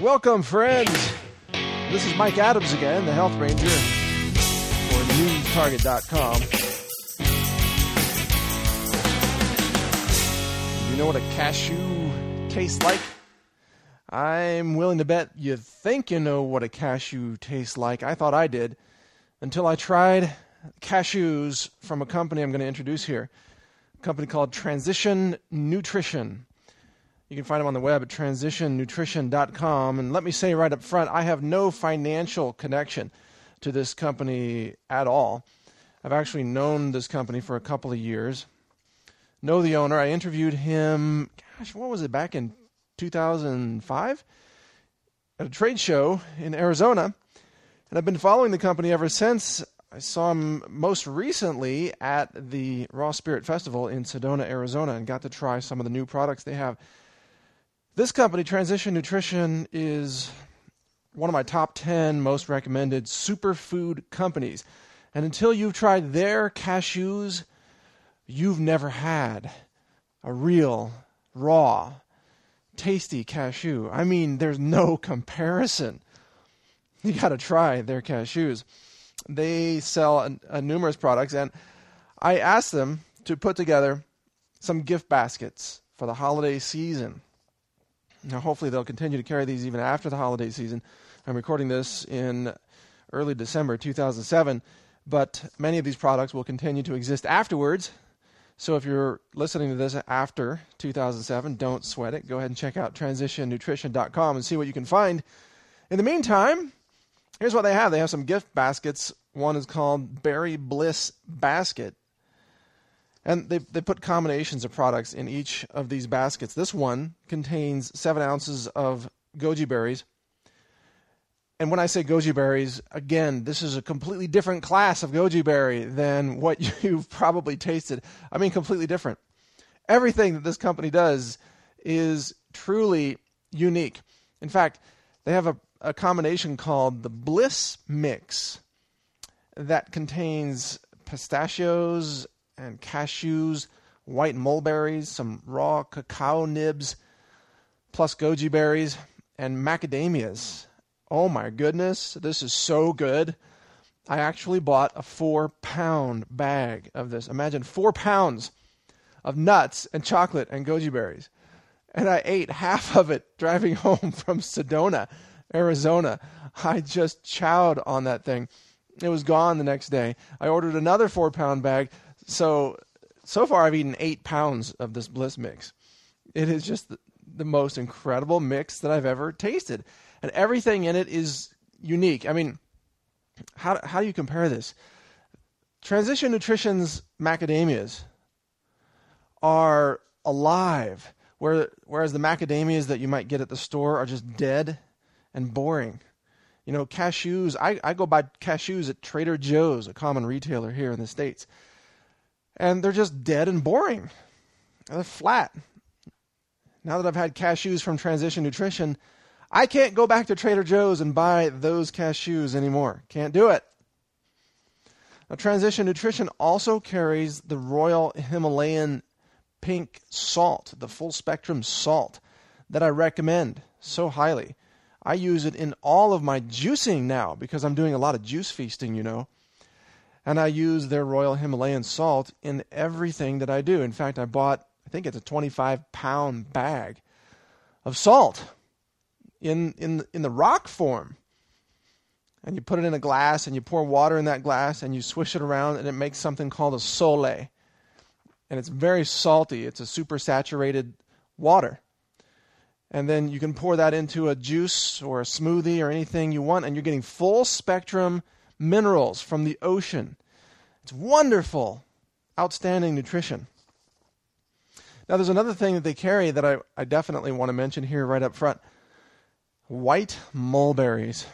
Welcome, friends. This is Mike Adams again, the Health Ranger for NewsTarget.com. You know what a cashew tastes like? I'm willing to bet you think you know what a cashew tastes like. I thought I did until I tried cashews from a company I'm going to introduce here, a company called Transition Nutrition. You can find them on the web at transitionnutrition.com. And let me say right up front, I have no financial connection to this company at all. I've actually known this company for a couple of years. Know the owner. I interviewed him, what was it, back in 2005? At a trade show in Arizona. And I've been following the company ever since. I saw him most recently at the Raw Spirit Festival in Sedona, Arizona, and got to try some of the new products they have. This company, Transition Nutrition, is one of my top 10 most recommended superfood companies. And until you've tried their cashews, you've never had a real, raw, tasty cashew. I mean, there's no comparison. You got to try their cashews. They sell numerous products, and I asked them to put together some gift baskets for the holiday season. Now, hopefully they'll continue to carry these even after the holiday season. I'm recording this in early December 2007, but many of these products will continue to exist afterwards. So if you're listening to this after 2007, don't sweat it. Go ahead and check out transitionnutrition.com and see what you can find. In the meantime, here's what they have. They have some gift baskets. One is called Berry Bliss Basket. And they put combinations of products in each of these baskets. This one contains 7 ounces of goji berries. And when I say goji berries, again, this is a completely different class of goji berry than what you've probably tasted. I mean, completely different. Everything that this company does is truly unique. In fact, they have a combination called the Bliss Mix that contains pistachios and cashews, white mulberries, some raw cacao nibs, plus goji berries, and macadamias. Oh my goodness, this is so good. I actually bought a 4-pound bag of this. Imagine 4 pounds of nuts and chocolate and goji berries. And I ate half of it driving home from Sedona, Arizona. I just chowed on that thing. It was gone the next day. I ordered another 4-pound bag. So far I've eaten 8 pounds of this Bliss Mix. It is just the most incredible mix that I've ever tasted. And everything in it is unique. I mean, how do you compare this? Transition Nutrition's macadamias are alive, whereas the macadamias that you might get at the store are just dead and boring. You know, cashews, I go buy cashews at Trader Joe's, a common retailer here in the States. And they're just dead and boring. They're flat. Now that I've had cashews from Transition Nutrition, I can't go back to Trader Joe's and buy those cashews anymore. Can't do it. Now, Transition Nutrition also carries the Royal Himalayan Pink Salt, the full spectrum salt that I recommend so highly. I use it in all of my juicing now because I'm doing a lot of juice feasting, you know. And I use their Royal Himalayan salt in everything that I do. In fact, I bought, I think it's a 25-pound bag of salt in the rock form. And you put it in a glass and you pour water in that glass and you swish it around and it makes something called a sole. And it's very salty. It's a super saturated water. And then you can pour that into a juice or a smoothie or anything you want, and you're getting full spectrum minerals from the ocean. It's wonderful, outstanding nutrition. Now, there's another thing that they carry that I definitely want to mention here right up front. White mulberries.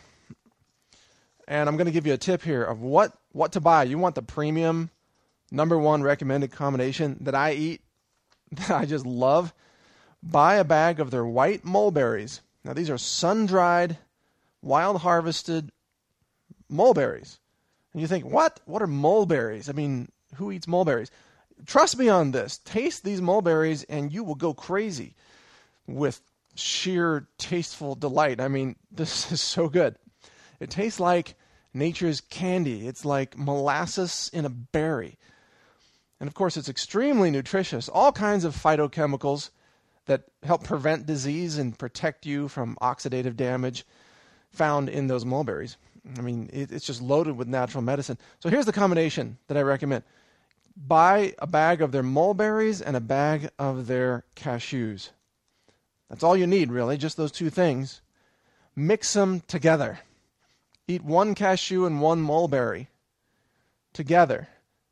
And I'm going to give you a tip here of what to buy. You want the premium, #1 recommended combination that I eat, that I just love. Buy a bag of their white mulberries. Now, these are sun-dried, wild-harvested mulberries. And you think, what? What are mulberries? I mean, who eats mulberries? Trust me on this. Taste these mulberries and you will go crazy with sheer tasteful delight. I mean, this is so good. It tastes like nature's candy. It's like molasses in a berry. And of course, it's extremely nutritious. All kinds of phytochemicals that help prevent disease and protect you from oxidative damage found in those mulberries. I mean, it's just loaded with natural medicine. So here's the combination that I recommend. Buy a bag of their mulberries and a bag of their cashews. That's all you need, really, just those two things. Mix them together. Eat one cashew and one mulberry together.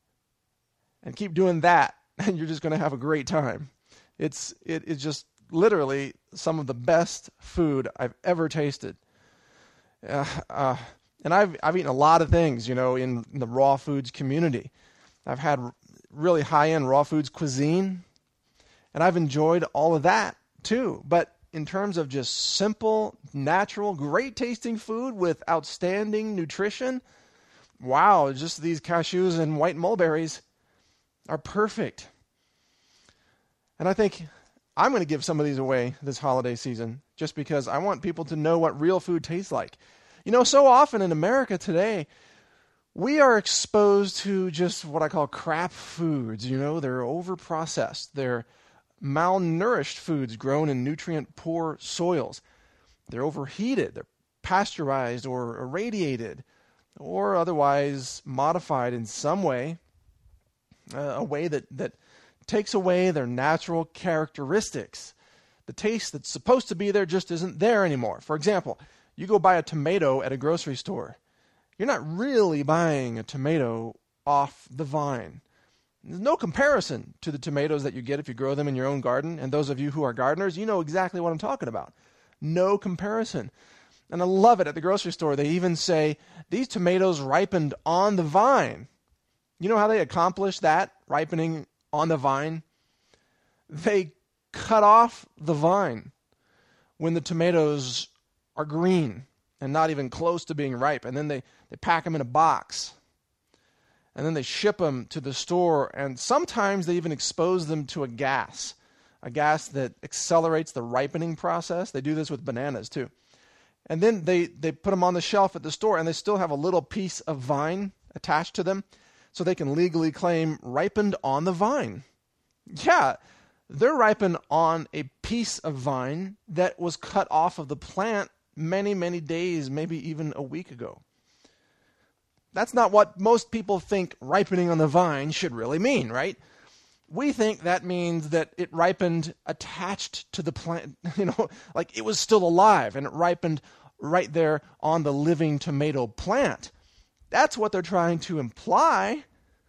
And keep doing that, and you're just going to have a great time. It's just literally some of the best food I've ever tasted. And I've eaten a lot of things, in the raw foods community. I've had really high-end raw foods cuisine, and I've enjoyed all of that too. But in terms of just simple, natural, great-tasting food with outstanding nutrition, wow, just these cashews and white mulberries are perfect. And I think I'm going to give some of these away this holiday season just because I want people to know what real food tastes like. So often in America today, we are exposed to just what I call crap foods. They're overprocessed. They're malnourished foods grown in nutrient-poor soils. They're overheated. They're pasteurized or irradiated or otherwise modified in some way, a way that takes away their natural characteristics. The taste that's supposed to be there just isn't there anymore. For example, you go buy a tomato at a grocery store. You're not really buying a tomato off the vine. There's no comparison to the tomatoes that you get if you grow them in your own garden. And those of you who are gardeners, you know exactly what I'm talking about. No comparison. And I love it at the grocery store. They even say, these tomatoes ripened on the vine. You know how they accomplish that, ripening on the vine? They cut off the vine when the tomatoes are green and not even close to being ripe. And then they pack them in a box. And then they ship them to the store. And sometimes they even expose them to a gas that accelerates the ripening process. They do this with bananas too. And then they put them on the shelf at the store, and they still have a little piece of vine attached to them so they can legally claim ripened on the vine. Yeah, they're ripened on a piece of vine that was cut off of the plant many, many days, maybe even a week ago. That's not what most people think ripening on the vine should really mean, right? We think that means that it ripened attached to the plant, like it was still alive and it ripened right there on the living tomato plant. That's what they're trying to imply.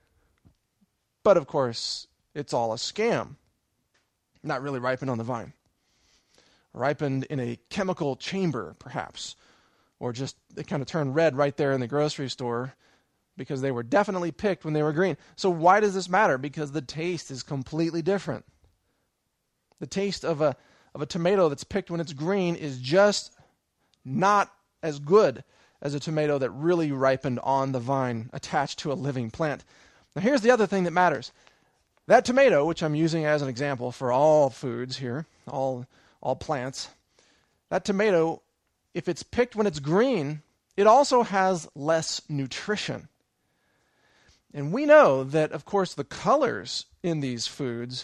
But of course, it's all a scam. Not really ripened on the vine. Ripened in a chemical chamber, perhaps. Or just they kind of turned red right there in the grocery store because they were definitely picked when they were green. So why does this matter? Because the taste is completely different. The taste of a tomato that's picked when it's green is just not as good as a tomato that really ripened on the vine attached to a living plant. Now here's the other thing that matters. That tomato, which I'm using as an example for all foods here, all plants, that tomato, if it's picked when it's green, it also has less nutrition. And we know that, of course, the colors in these foods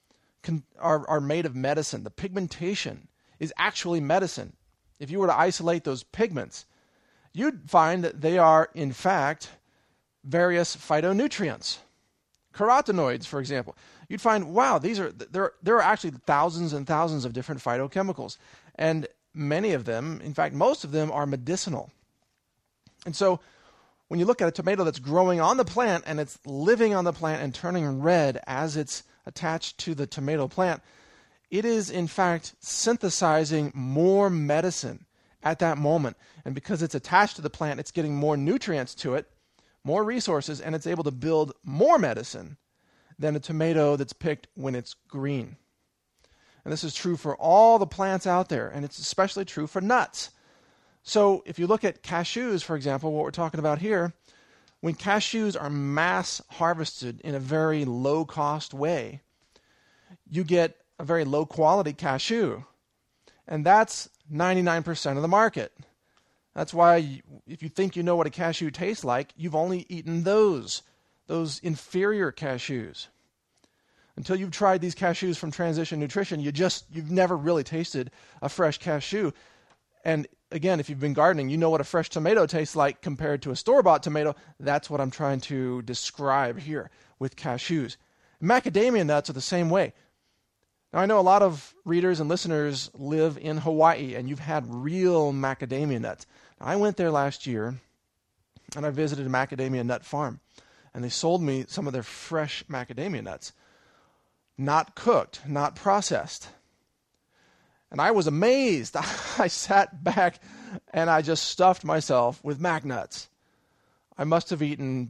are made of medicine. The pigmentation is actually medicine. If you were to isolate those pigments, you'd find that they are, in fact, various phytonutrients. Carotenoids, for example. You'd find, wow, there are actually thousands and thousands of different phytochemicals. And many of them, in fact, most of them are medicinal. And so when you look at a tomato that's growing on the plant and it's living on the plant and turning red as it's attached to the tomato plant, it is, in fact, synthesizing more medicine at that moment. And because it's attached to the plant, it's getting more nutrients to it, more resources, and it's able to build more medicine than a tomato that's picked when it's green. And this is true for all the plants out there, and it's especially true for nuts. So if you look at cashews, for example, what we're talking about here, when cashews are mass harvested in a very low-cost way, you get a very low-quality cashew. And that's 99% of the market. That's why if you think you know what a cashew tastes like, you've only eaten those inferior cashews. Until you've tried these cashews from Transition Nutrition, you've never really tasted a fresh cashew. And again, if you've been gardening, you know what a fresh tomato tastes like compared to a store-bought tomato. That's what I'm trying to describe here with cashews. Macadamia nuts are the same way. Now, I know a lot of readers and listeners live in Hawaii, and you've had real macadamia nuts. Now, I went there last year, and I visited a macadamia nut farm, and they sold me some of their fresh macadamia nuts, not cooked, not processed. And I was amazed. I sat back, and I just stuffed myself with mac nuts. I must have eaten,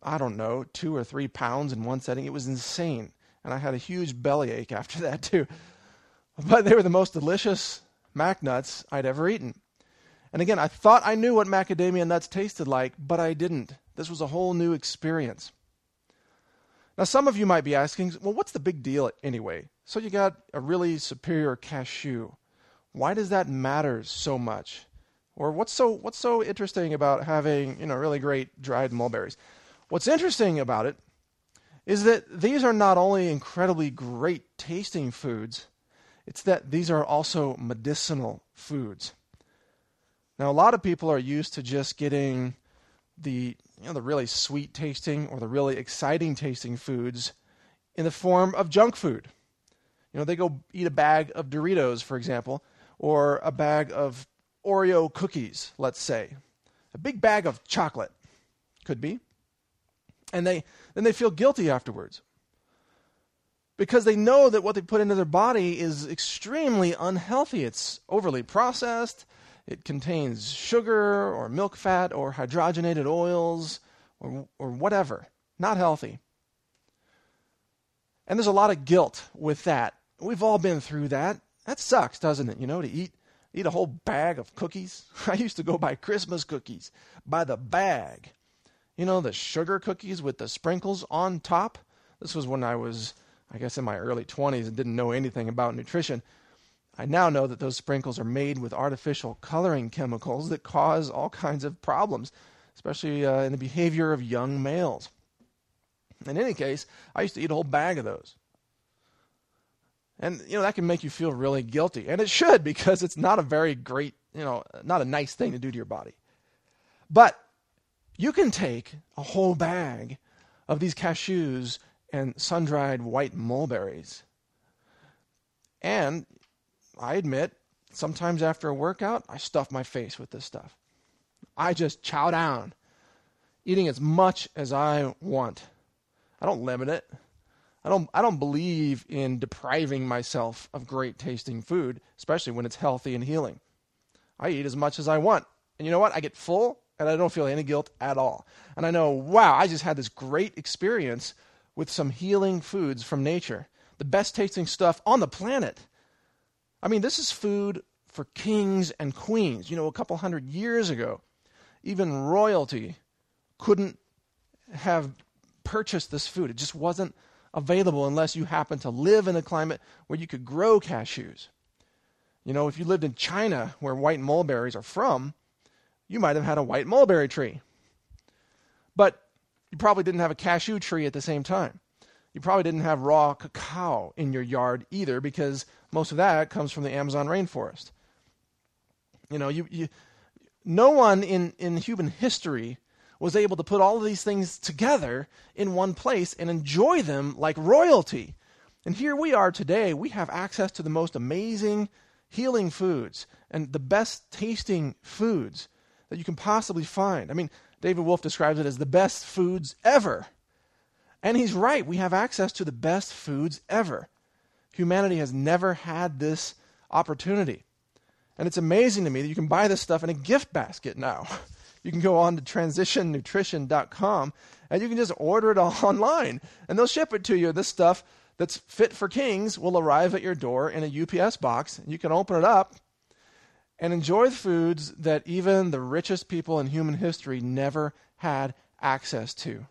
2 or 3 pounds in one setting. It was insane. And I had a huge bellyache after that, too. But they were the most delicious mac nuts I'd ever eaten. And again, I thought I knew what macadamia nuts tasted like, but I didn't. This was a whole new experience. Now, some of you might be asking, well, what's the big deal anyway? So you got a really superior cashew. Why does that matter so much? Or what's so interesting about having, really great dried mulberries? What's interesting about it is that these are not only incredibly great tasting foods, it's that these are also medicinal foods. Now, a lot of people are used to just getting the really sweet tasting or the really exciting tasting foods in the form of junk food. They go eat a bag of Doritos, for example, or a bag of Oreo cookies, let's say. A big bag of chocolate, could be. And then they feel guilty afterwards because they know that what they put into their body is extremely unhealthy. It's overly processed. It contains sugar or milk fat or hydrogenated oils or whatever. Not healthy. And there's a lot of guilt with that. We've all been through that. That sucks, doesn't it? To eat a whole bag of cookies. I used to go buy Christmas cookies by the bag. The sugar cookies with the sprinkles on top. This was when I was, in my early 20s and didn't know anything about nutrition. I now know that those sprinkles are made with artificial coloring chemicals that cause all kinds of problems, especially in the behavior of young males. In any case, I used to eat a whole bag of those. And, that can make you feel really guilty. And it should, because it's not a very great, not a nice thing to do to your body. But you can take a whole bag of these cashews and sun-dried white mulberries. And I admit, sometimes after a workout, I stuff my face with this stuff. I just chow down, eating as much as I want. I don't limit it. I don't believe in depriving myself of great tasting food, especially when it's healthy and healing. I eat as much as I want. And you know what? I get full and I don't feel any guilt at all. And I know, wow, I just had this great experience with some healing foods from nature. The best tasting stuff on the planet. This is food for kings and queens. A couple hundred years ago, even royalty couldn't have purchased this food. It just wasn't available unless you happened to live in a climate where you could grow cashews. If you lived in China, where white mulberries are from, you might have had a white mulberry tree. But you probably didn't have a cashew tree at the same time. You probably didn't have raw cacao in your yard either, because most of that comes from the Amazon rainforest. No one in human history was able to put all of these things together in one place and enjoy them like royalty. And here we are today. We have access to the most amazing healing foods and the best tasting foods that you can possibly find. David Wolfe describes it as the best foods ever. And he's right. We have access to the best foods ever. Humanity has never had this opportunity. And it's amazing to me that you can buy this stuff in a gift basket now. You can go on to transitionnutrition.com and you can just order it online. And they'll ship it to you. This stuff that's fit for kings will arrive at your door in a UPS box. You can open it up and enjoy the foods that even the richest people in human history never had access to.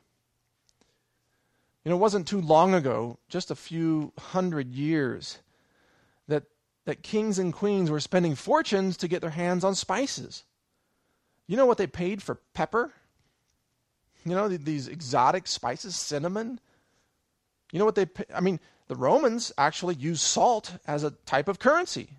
It wasn't too long ago, just a few hundred years, that that kings and queens were spending fortunes to get their hands on spices. You know what they paid for pepper? You know, these exotic spices, cinnamon. You know what the Romans actually used salt as a type of currency.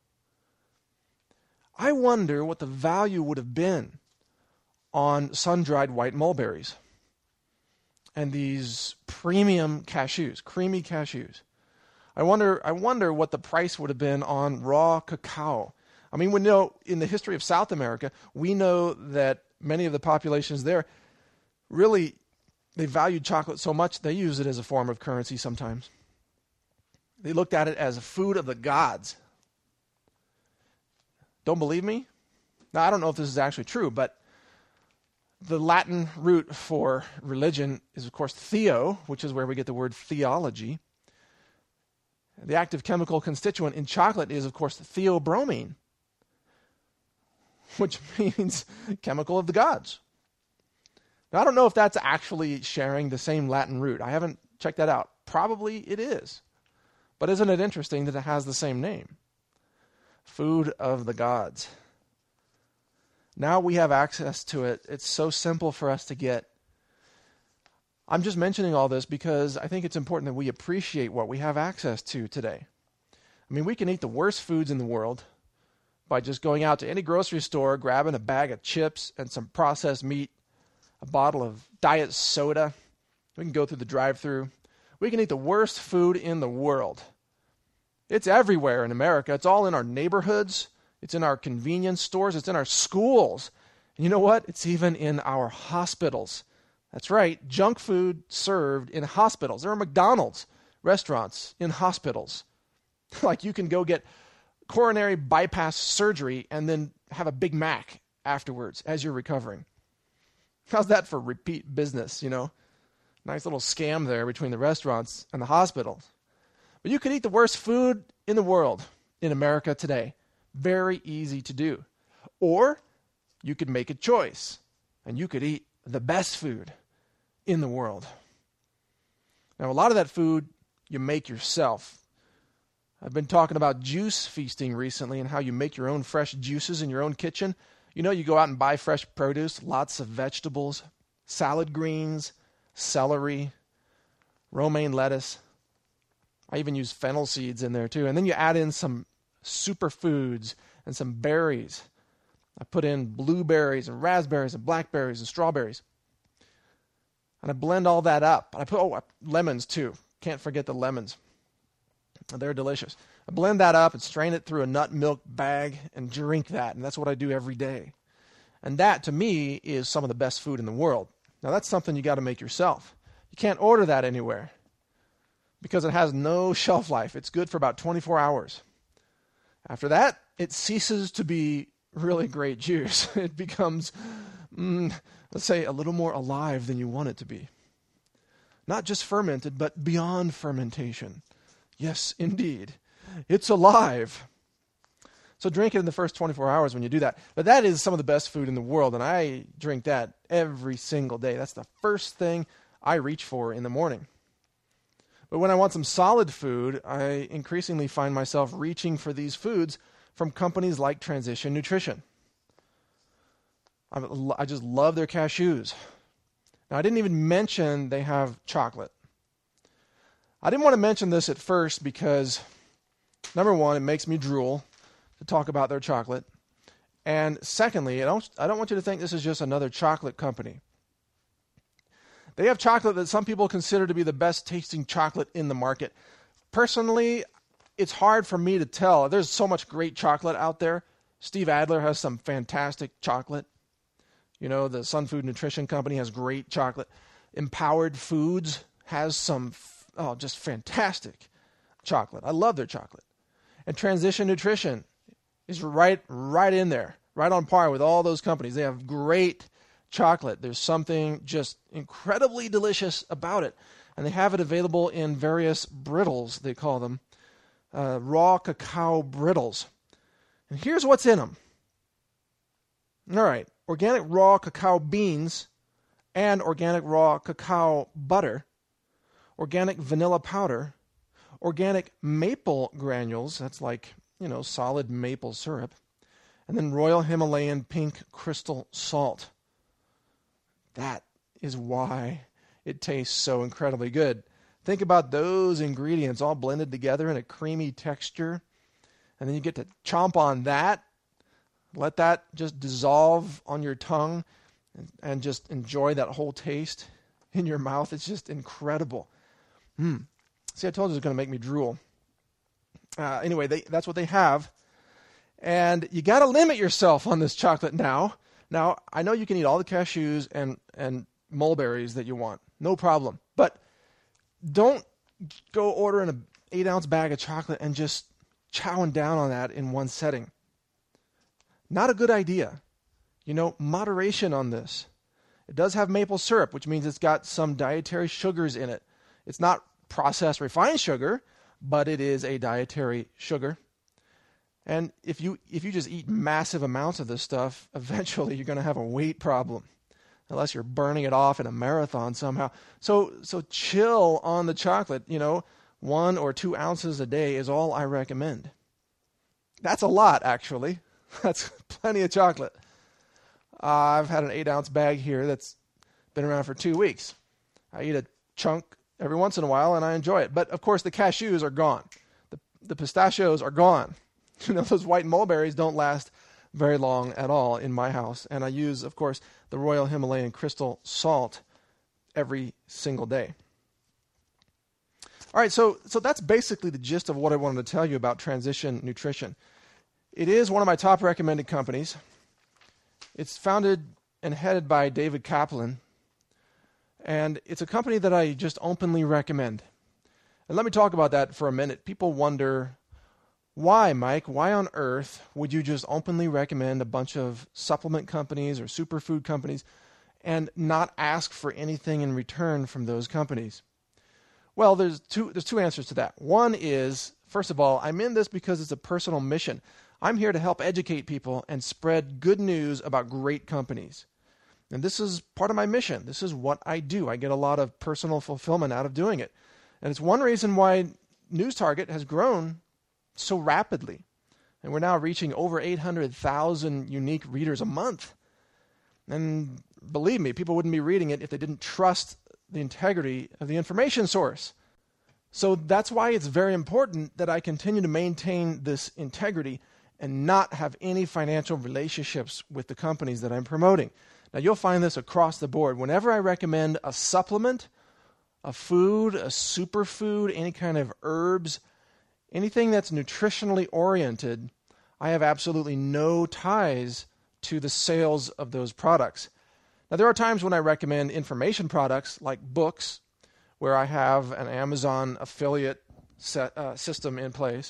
I wonder what the value would have been on sun-dried white mulberries and these premium cashews, creamy cashews. I wonder what the price would have been on raw cacao. I mean, we know in the history of South America, we know that many of the populations there really, they valued chocolate so much they used it as a form of currency sometimes. They looked at it as a food of the gods. Don't believe me? Now, I don't know if this is actually true, but the Latin root for religion is, of course, theo, which is where we get the word theology. The active chemical constituent in chocolate is, of course, theobromine, which means chemical of the gods. Now, I don't know if that's actually sharing the same Latin root. I haven't checked that out. Probably it is. But isn't it interesting that it has the same name? Food of the gods. Now we have access to it. It's so simple for us to get. I'm just mentioning all this because I think it's important that we appreciate what we have access to today. I mean, we can eat the worst foods in the world by just going out to any grocery store, grabbing a bag of chips and some processed meat, a bottle of diet soda. We can go through the drive-thru. We can eat the worst food in the world. It's everywhere in America. It's all in our neighborhoods. It's in our convenience stores. It's in our schools. And you know what? It's even in our hospitals. That's right. Junk food served in hospitals. There are McDonald's restaurants in hospitals. Like you can go get coronary bypass surgery and then have a Big Mac afterwards as you're recovering. How's that for repeat business, you know? Nice little scam there between the restaurants and the hospitals. But you could eat the worst food in the world in America today. Very easy to do. Or you could make a choice and you could eat the best food in the world. Now, a lot of that food you make yourself. I've been talking about juice feasting recently and how you make your own fresh juices in your own kitchen. You know, you go out and buy fresh produce, lots of vegetables, salad greens, celery, romaine lettuce. I even use fennel seeds in there too. And then you add in some superfoods and some berries. I put in blueberries and raspberries and blackberries and strawberries. And I blend all that up. And I put lemons too. Can't forget the lemons. They're delicious. I blend that up and strain it through a nut milk bag and drink that. And that's what I do every day. And that, to me, is some of the best food in the world. Now, that's something you got to make yourself. You can't order that anywhere because it has no shelf life. It's good for about 24 hours. After that, it ceases to be really great juice. It becomes, let's say, a little more alive than you want it to be. Not just fermented, but beyond fermentation. Yes, indeed. It's alive. So drink it in the first 24 hours when you do that. But that is some of the best food in the world, and I drink that every single day. That's the first thing I reach for in the morning. But when I want some solid food, I increasingly find myself reaching for these foods from companies like Transition Nutrition. I just love their cashews. Now, I didn't even mention they have chocolate. I didn't want to mention this at first because, number one, it makes me drool to talk about their chocolate. And secondly, I don't want you to think this is just another chocolate company. They have chocolate that some people consider to be the best tasting chocolate in the market. Personally, it's hard for me to tell. There's so much great chocolate out there. Steve Adler has some fantastic chocolate. You know, the Sun Food Nutrition Company has great chocolate. Empowered Foods has some just fantastic chocolate. I love their chocolate. And Transition Nutrition is right in there, right on par with all those companies. They have great chocolate. There's something just incredibly delicious about it. And they have it available in various brittles, they call them, raw cacao brittles. And here's what's in them. All right, organic raw cacao beans and organic raw cacao butter, organic vanilla powder, organic maple granules, that's like, solid maple syrup. And then Royal Himalayan pink crystal salt. That is why it tastes so incredibly good. Think about those ingredients all blended together in a creamy texture. And then you get to chomp on that. Let that just dissolve on your tongue and just enjoy that whole taste in your mouth. It's just incredible. See, I told you it was going to make me drool. Anyway, that's what they have. And you got to limit yourself on this chocolate now. Now, I know you can eat all the cashews and mulberries that you want. No problem. But don't go ordering an 8-ounce bag of chocolate and just chowing down on that in one setting. Not a good idea. Moderation on this. It does have maple syrup, which means it's got some dietary sugars in it. It's not processed refined sugar, but it is a dietary sugar. And if you just eat massive amounts of this stuff, eventually you're going to have a weight problem, unless you're burning it off in a marathon somehow. So chill on the chocolate. 1 or 2 ounces a day is all I recommend. That's a lot, actually. That's plenty of chocolate. I've had an 8-ounce bag here that's been around for 2 weeks. I eat a chunk every once in a while, and I enjoy it. But, of course, the cashews are gone. The pistachios are gone. Those white mulberries don't last very long at all in my house. And I use, of course, the Royal Himalayan crystal salt every single day. All right, so that's basically the gist of what I wanted to tell you about Transition Nutrition. It is one of my top recommended companies. It's founded and headed by David Kaplan. And it's a company that I just openly recommend. And let me talk about that for a minute. People wonder, why, Mike? Why on earth would you just openly recommend a bunch of supplement companies or superfood companies and not ask for anything in return from those companies? Well, there's two answers to that. One is, first of all, I'm in this because it's a personal mission. I'm here to help educate people and spread good news about great companies. And this is part of my mission. This is what I do. I get a lot of personal fulfillment out of doing it. And it's one reason why News Target has grown so rapidly. And we're now reaching over 800,000 unique readers a month. And believe me, people wouldn't be reading it if they didn't trust the integrity of the information source. So that's why it's very important that I continue to maintain this integrity and not have any financial relationships with the companies that I'm promoting. Now, you'll find this across the board. Whenever I recommend a supplement, a food, a superfood, any kind of herbs, anything that's nutritionally oriented, I have absolutely no ties to the sales of those products. Now, there are times when I recommend information products like books, where I have an Amazon affiliate system in place,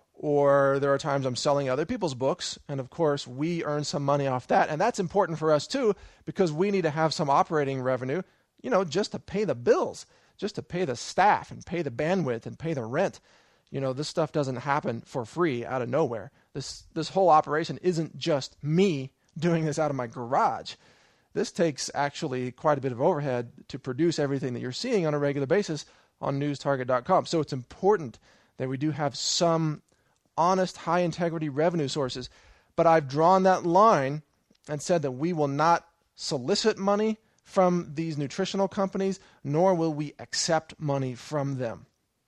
or there are times I'm selling other people's books, and of course we earn some money off that, and that's important for us too, because we need to have some operating revenue, just to pay the bills, just to pay the staff and pay the bandwidth and pay the rent. This stuff doesn't happen for free out of nowhere. This whole operation isn't just me doing this out of my garage. This takes actually quite a bit of overhead to produce everything that you're seeing on a regular basis on newstarget.com. So it's important that we do have some honest, high-integrity revenue sources. But I've drawn that line and said that we will not solicit money from these nutritional companies, nor will we accept money from them.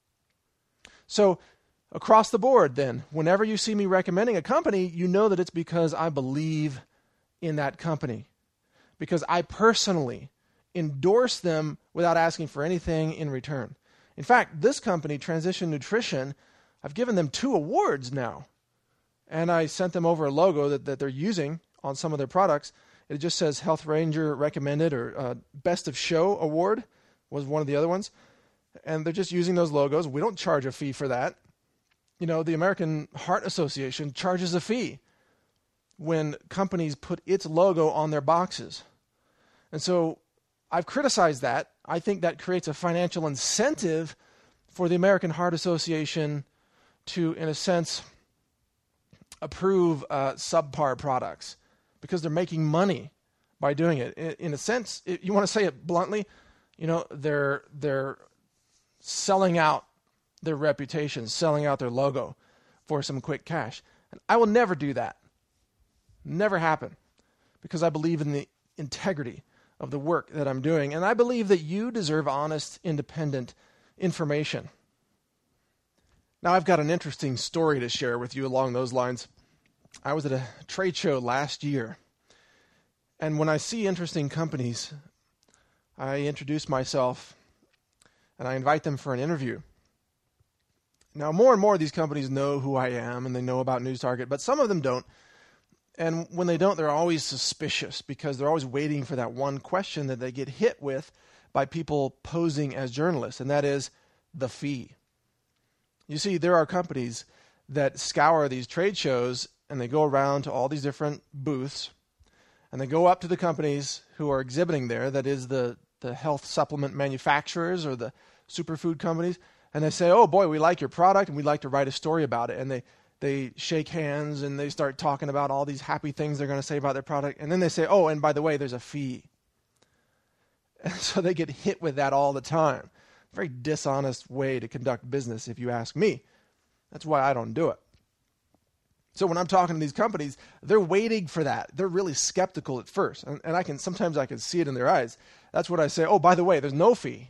So across the board then, whenever you see me recommending a company, you know that it's because I believe in that company. Because I personally endorse them without asking for anything in return. In fact, this company, Transition Nutrition, I've given them 2 awards now. And I sent them over a logo that they're using on some of their products. It just says Health Ranger Recommended, or Best of Show Award was one of the other ones. And they're just using those logos. We don't charge a fee for that. The American Heart Association charges a fee when companies put its logo on their boxes. And so I've criticized that. I think that creates a financial incentive for the American Heart Association to, in a sense, approve subpar products because they're making money by doing it. In a sense, you want to say it bluntly, they're selling out their reputation, selling out their logo for some quick cash. And I will never do that. Never happen. Because I believe in the integrity of the work that I'm doing. And I believe that you deserve honest, independent information. Now, I've got an interesting story to share with you along those lines. I was at a trade show last year. And when I see interesting companies, I introduce myself and I invite them for an interview. Now, more and more of these companies know who I am and they know about NewsTarget, but some of them don't. And when they don't, they're always suspicious because they're always waiting for that one question that they get hit with by people posing as journalists, and that is the fee. You see, there are companies that scour these trade shows and they go around to all these different booths and they go up to the companies who are exhibiting there, that is the health supplement manufacturers or the superfood companies, and they say, oh boy, we like your product and we'd like to write a story about it. And they shake hands and they start talking about all these happy things they're going to say about their product. And then they say, oh, and by the way, there's a fee. And so they get hit with that all the time. Very dishonest way to conduct business, if you ask me. That's why I don't do it. So when I'm talking to these companies, they're waiting for that. They're really skeptical at first. And sometimes I can see it in their eyes. That's what I say, oh, by the way, there's no fee.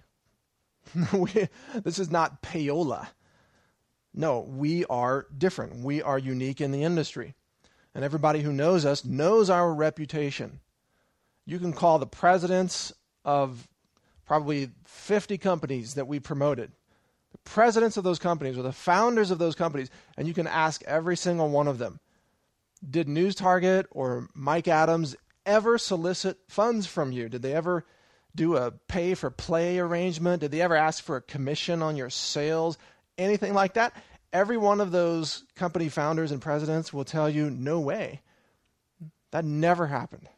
This is not payola. No, we are different. We are unique in the industry. And everybody who knows us knows our reputation. You can call the presidents of probably 50 companies that we promoted, the presidents of those companies or the founders of those companies, and you can ask every single one of them, did NewsTarget or Mike Adams ever solicit funds from you? Did they ever do a pay-for-play arrangement? Did they ever ask for a commission on your sales? Anything like that? Every one of those company founders and presidents will tell you, no way. That never happened.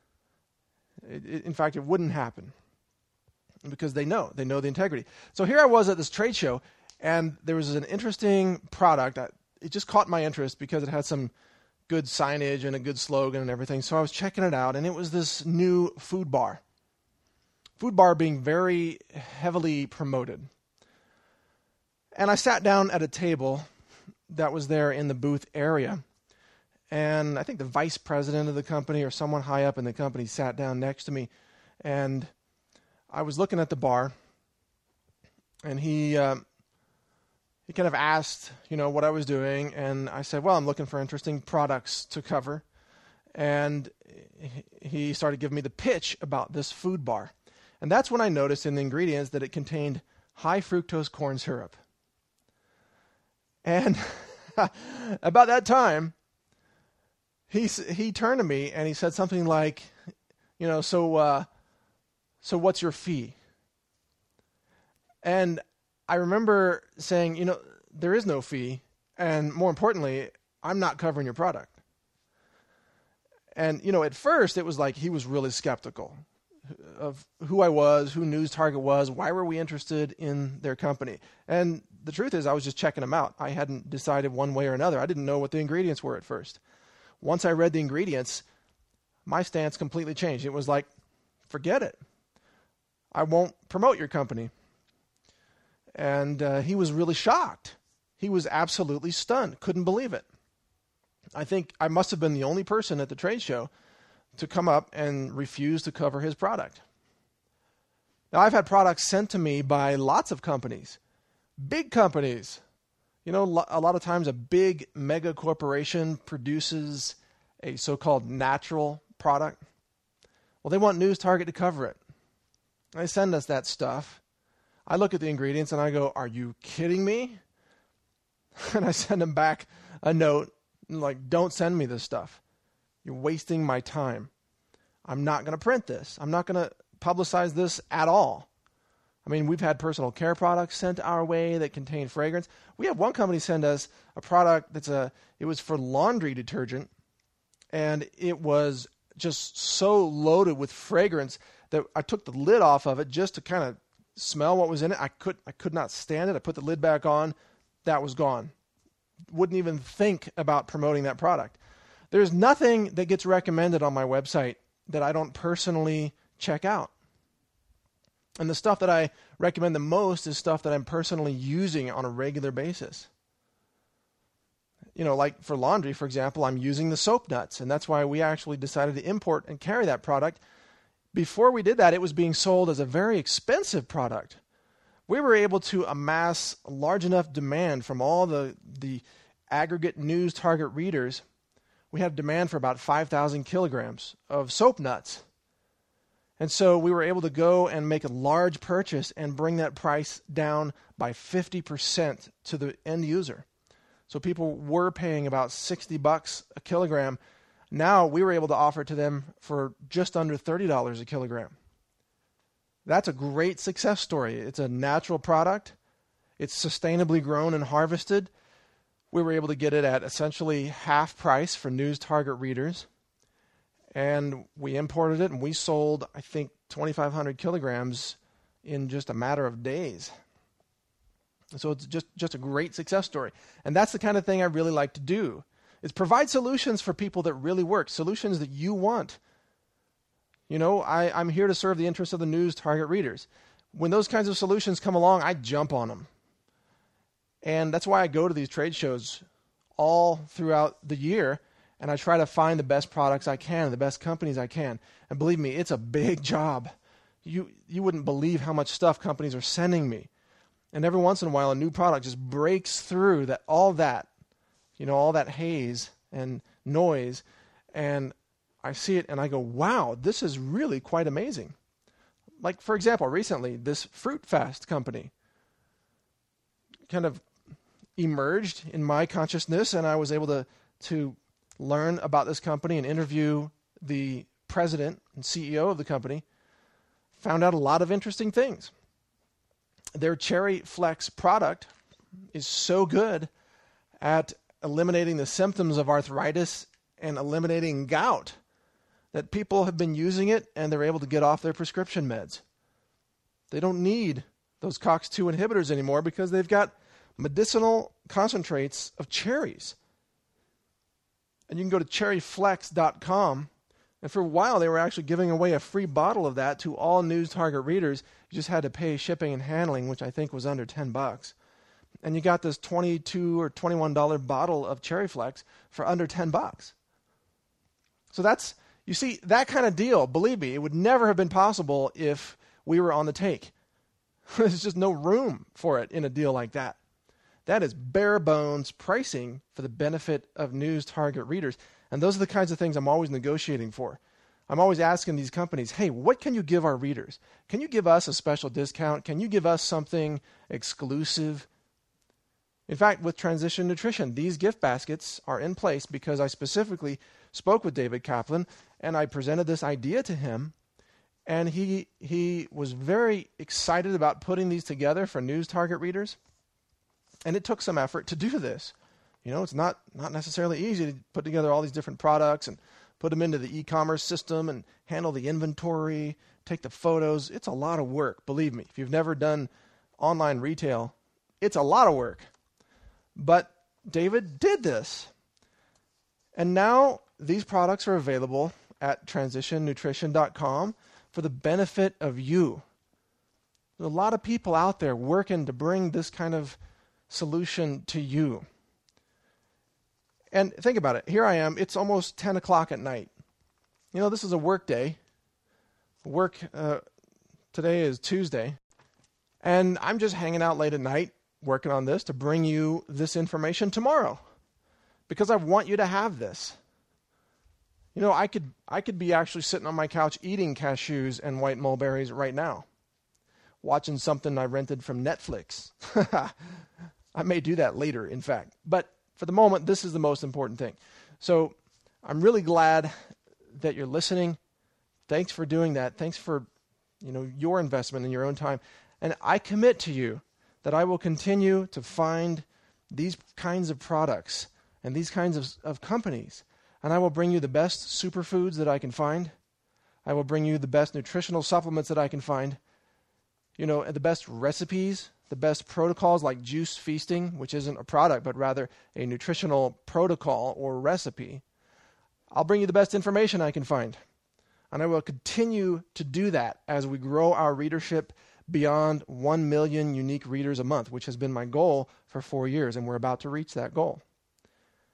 In fact, it wouldn't happen because they know the integrity. So here I was at this trade show, and there was an interesting product. It just caught my interest because it had some good signage and a good slogan and everything. So I was checking it out, and it was this new food bar. Food bar being very heavily promoted. And I sat down at a table that was there in the booth area. And I think the vice president of the company or someone high up in the company sat down next to me. And I was looking at the bar. And he kind of asked, what I was doing. And I said, well, I'm looking for interesting products to cover. And he started giving me the pitch about this food bar. And that's when I noticed in the ingredients that it contained high fructose corn syrup. And about that time, he turned to me and he said something like, so what's your fee? And I remember saying, there is no fee. And more importantly, I'm not covering your product. And, at first it was like he was really skeptical of who I was, who NewsTarget was, why were we interested in their company. And the truth is I was just checking them out. I hadn't decided one way or another. I didn't know what the ingredients were at first. Once I read the ingredients, my stance completely changed. It was like, forget it. I won't promote your company. And he was really shocked. He was absolutely stunned, couldn't believe it. I think I must have been the only person at the trade show to come up and refuse to cover his product. Now, I've had products sent to me by lots of companies, big companies. A lot of times a big mega corporation produces a so-called natural product. Well, they want NewsTarget to cover it. They send us that stuff. I look at the ingredients and I go, are you kidding me? And I send them back a note like, don't send me this stuff. You're wasting my time. I'm not going to print this. I'm not going to publicize this at all. I mean, we've had personal care products sent our way that contain fragrance. We had one company send us a product it was for laundry detergent, and it was just so loaded with fragrance that I took the lid off of it just to kind of smell what was in it. I could not stand it. I put the lid back on. That was gone. Wouldn't even think about promoting that product. There's nothing that gets recommended on my website that I don't personally check out. And the stuff that I recommend the most is stuff that I'm personally using on a regular basis. like for laundry, for example, I'm using the soap nuts, and that's why we actually decided to import and carry that product. Before we did that, it was being sold as a very expensive product. We were able to amass a large enough demand from all the aggregate news target readers. We had demand for about 5,000 kilograms of soap nuts. And so we were able to go and make a large purchase and bring that price down by 50% to the end user. So people were paying about $60 a kilogram. Now we were able to offer it to them for just under $30 a kilogram. That's a great success story. It's a natural product. It's sustainably grown and harvested. We were able to get it at essentially half price for news target readers. And we imported it, and we sold, I think, 2,500 kilograms in just a matter of days. So it's just a great success story. And that's the kind of thing I really like to do, is provide solutions for people that really work, solutions that you want. I'm here to serve the interests of the news target readers. When those kinds of solutions come along, I jump on them. And that's why I go to these trade shows all throughout the year, and I try to find the best products I can, the best companies I can. And believe me, it's a big job. You wouldn't believe how much stuff companies are sending me. And every once in a while, a new product just breaks through all that haze and noise, and I see it and I go, wow, this is really quite amazing. Like, for example, recently, this Fruit Fast company kind of emerged in my consciousness, and I was able to learn about this company and interview the president and CEO of the company. Found out a lot of interesting things. Their Cherry Flex product is so good at eliminating the symptoms of arthritis and eliminating gout that people have been using it and they're able to get off their prescription meds. They don't need those COX-2 inhibitors anymore because they've got medicinal concentrates of cherries. And you can go to cherryflex.com, and for a while they were actually giving away a free bottle of that to all news target readers. You just had to pay shipping and handling, which I think was under $10. And you got this $22 or $21 bottle of Cherry Flex for under $10. So that's, you see, that kind of deal, believe me, it would never have been possible if we were on the take. There's just no room for it in a deal like that. That is bare bones pricing for the benefit of news target readers. And those are the kinds of things I'm always negotiating for. I'm always asking these companies, hey, what can you give our readers? Can you give us a special discount? Can you give us something exclusive? In fact, with Transition Nutrition, these gift baskets are in place because I specifically spoke with David Kaplan and I presented this idea to him. And he was very excited about putting these together for news target readers. And it took some effort to do this. It's not necessarily easy to put together all these different products and put them into the e-commerce system and handle the inventory, take the photos. It's a lot of work, believe me. If you've never done online retail, it's a lot of work. But David did this. And now these products are available at transitionnutrition.com for the benefit of you. There's a lot of people out there working to bring this kind of solution to you. And think about it. Here I am. It's almost 10 o'clock at night. This is a work day. Today is Tuesday. And I'm just hanging out late at night working on this to bring you this information tomorrow. Because I want you to have this. I could be actually sitting on my couch eating cashews and white mulberries right now. Watching something I rented from Netflix. I may do that later, in fact. But for the moment, this is the most important thing. So I'm really glad that you're listening. Thanks for doing that. Thanks for your investment in your own time. And I commit to you that I will continue to find these kinds of products and these kinds of companies. And I will bring you the best superfoods that I can find. I will bring you the best nutritional supplements that I can find. The best recipes, the best protocols like juice feasting, which isn't a product, but rather a nutritional protocol or recipe. I'll bring you the best information I can find. And I will continue to do that as we grow our readership beyond 1 million unique readers a month, which has been my goal for 4 years, and we're about to reach that goal.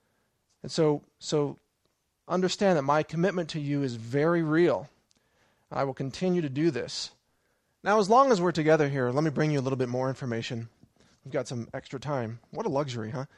And so understand that my commitment to you is very real. I will continue to do this. Now, as long as we're together here, let me bring you a little bit more information. We've got some extra time. What a luxury, huh?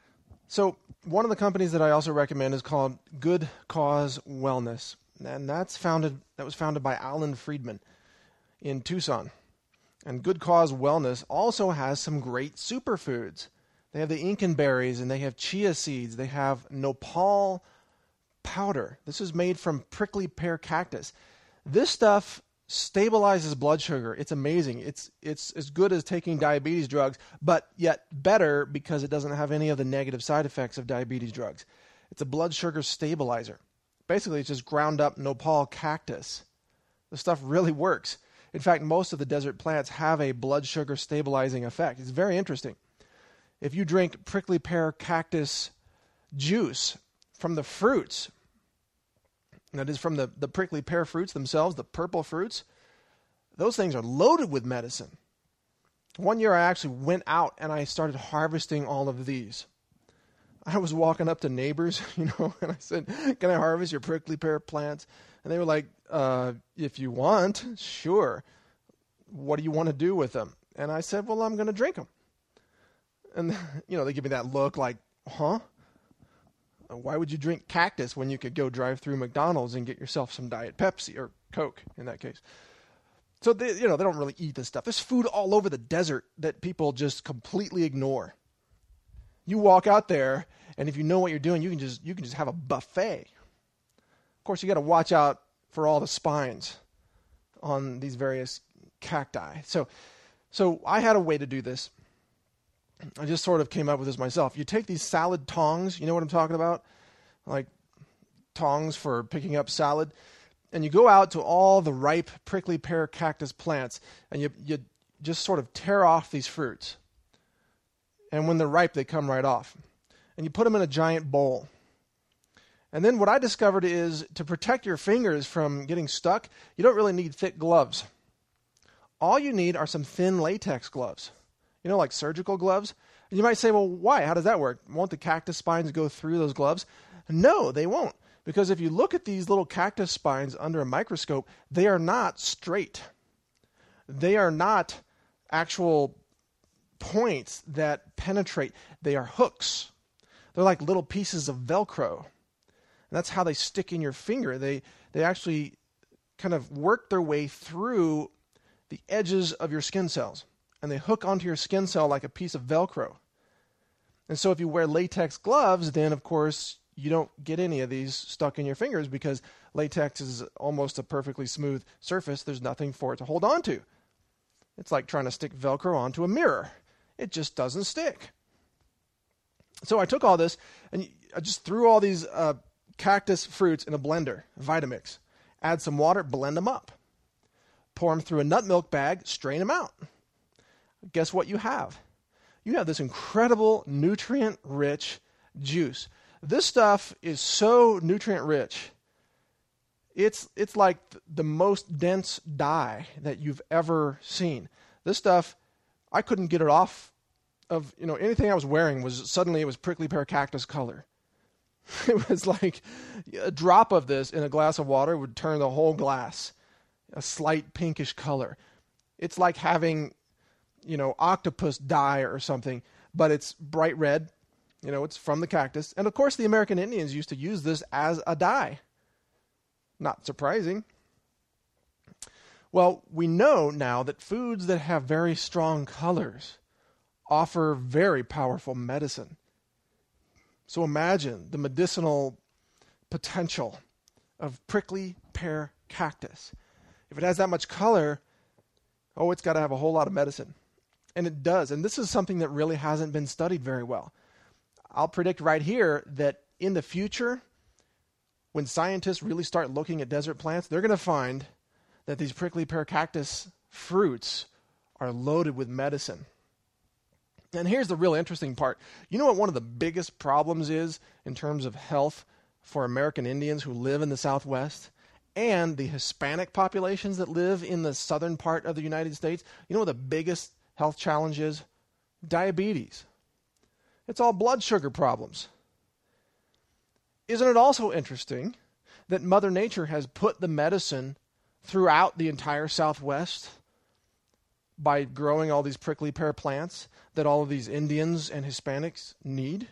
So one of the companies that I also recommend is called Good Cause Wellness. And that was founded by Alan Friedman in Tucson. And Good Cause Wellness also has some great superfoods. They have the Incan berries, and they have chia seeds. They have nopal powder. This is made from prickly pear cactus. This stuff stabilizes blood sugar. It's amazing. It's as good as taking diabetes drugs, but yet better because it doesn't have any of the negative side effects of diabetes drugs. It's a blood sugar stabilizer. Basically, it's just ground up nopal cactus. The stuff really works. In fact, most of the desert plants have a blood sugar stabilizing effect. It's very interesting. If you drink prickly pear cactus juice from the fruits, that is from the prickly pear fruits themselves, the purple fruits, those things are loaded with medicine. One year I actually went out and I started harvesting all of these. I was walking up to neighbors, and I said, "Can I harvest your prickly pear plants?" And they were like, "If you want, sure. What do you want to do with them?" And I said, "Well, I'm going to drink them." And, they give me that look like, "Huh? Why would you drink cactus when you could go drive through McDonald's and get yourself some Diet Pepsi or Coke in that case?" So they don't really eat this stuff. There's food all over the desert that people just completely ignore. You walk out there, and if you know what you're doing, you can just have a buffet. Of course, you got to watch out for all the spines on these various cacti. So I had a way to do this. I just sort of came up with this myself. You take these salad tongs, you know what I'm talking about? Like tongs for picking up salad. And you go out to all the ripe prickly pear cactus plants, and you just sort of tear off these fruits. And when they're ripe, they come right off. And you put them in a giant bowl. And then what I discovered is to protect your fingers from getting stuck, you don't really need thick gloves. All you need are some thin latex gloves. Like surgical gloves. And you might say, well, why? How does that work? Won't the cactus spines go through those gloves? No, they won't. Because if you look at these little cactus spines under a microscope, they are not straight. They are not actual points that penetrate. They are hooks. They're like little pieces of Velcro. And that's how they stick in your finger. They actually kind of work their way through the edges of your skin cells. And they hook onto your skin cell like a piece of Velcro. And so if you wear latex gloves, then of course you don't get any of these stuck in your fingers because latex is almost a perfectly smooth surface. There's nothing for it to hold on to. It's like trying to stick Velcro onto a mirror. It just doesn't stick. So I took all this and I just threw all these cactus fruits in a blender, Vitamix. Add some water, blend them up. Pour them through a nut milk bag, strain them out. Guess what you have? You have this incredible nutrient-rich juice. This stuff is so nutrient-rich. It's like the most dense dye that you've ever seen. This stuff, I couldn't get it off of, anything I was wearing it was prickly pear cactus color. It was like a drop of this in a glass of water would turn the whole glass a slight pinkish color. It's like having octopus dye or something, but it's bright red. It's from the cactus. And of course, the American Indians used to use this as a dye. Not surprising. Well, we know now that foods that have very strong colors offer very powerful medicine. So imagine the medicinal potential of prickly pear cactus. If it has that much color, it's got to have a whole lot of medicine. And it does. And this is something that really hasn't been studied very well. I'll predict right here that in the future, when scientists really start looking at desert plants, they're going to find that these prickly pear cactus fruits are loaded with medicine. And here's the real interesting part. You know what one of the biggest problems is in terms of health for American Indians who live in the Southwest and the Hispanic populations that live in the southern part of the United States? You know what the biggest health challenge is? Diabetes. It's all blood sugar problems. Isn't it also interesting that Mother Nature has put the medicine throughout the entire Southwest by growing all these prickly pear plants that all of these Indians and Hispanics need?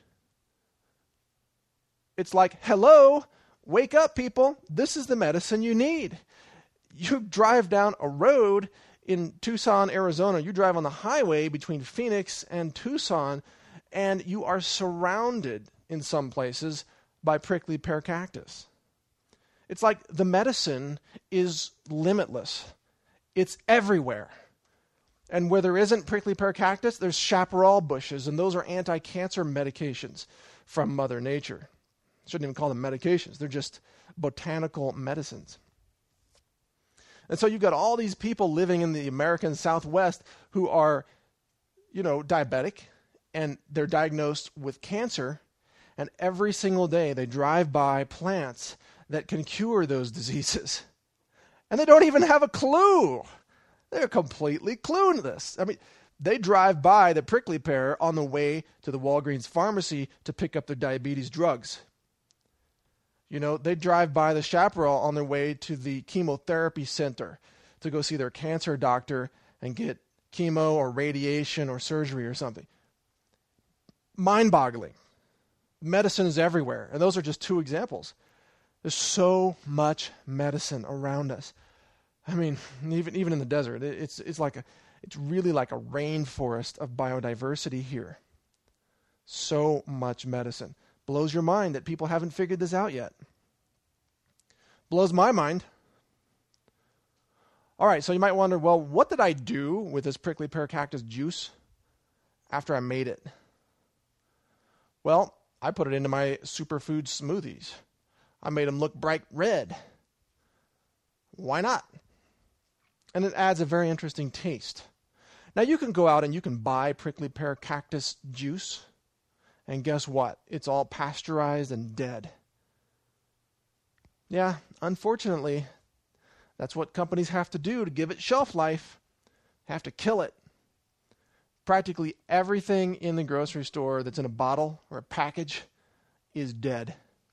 It's like, hello, wake up, people. This is the medicine you need. You drive down a road in Tucson, Arizona. You drive on the highway between Phoenix and Tucson, and you are surrounded in some places by prickly pear cactus. It's like the medicine is limitless. It's everywhere. And where there isn't prickly pear cactus, there's chaparral bushes, and those are anti-cancer medications from Mother Nature. Shouldn't even call them medications. They're just botanical medicines. And so you've got all these people living in the American Southwest who are, diabetic, and they're diagnosed with cancer, and every single day they drive by plants that can cure those diseases. And they don't even have a clue. They're completely clueless. I mean, they drive by the prickly pear on the way to the Walgreens pharmacy to pick up their diabetes drugs. They drive by the chaparral on their way to the chemotherapy center to go see their cancer doctor and get chemo or radiation or surgery or something. Mind-boggling. Medicine is everywhere, and those are just two examples. There's so much medicine around us. I mean, even in the desert, it's really like a rainforest of biodiversity here. So much medicine. Blows your mind that people haven't figured this out yet. Blows my mind. All right, so you might wonder, well, what did I do with this prickly pear cactus juice after I made it? Well, I put it into my superfood smoothies. I made them look bright red. Why not? And it adds a very interesting taste. Now, you can go out and you can buy prickly pear cactus juice, and guess what? It's all pasteurized and dead. Yeah, unfortunately, that's what companies have to do to give it shelf life. Have to kill it. Practically everything in the grocery store that's in a bottle or a package is dead.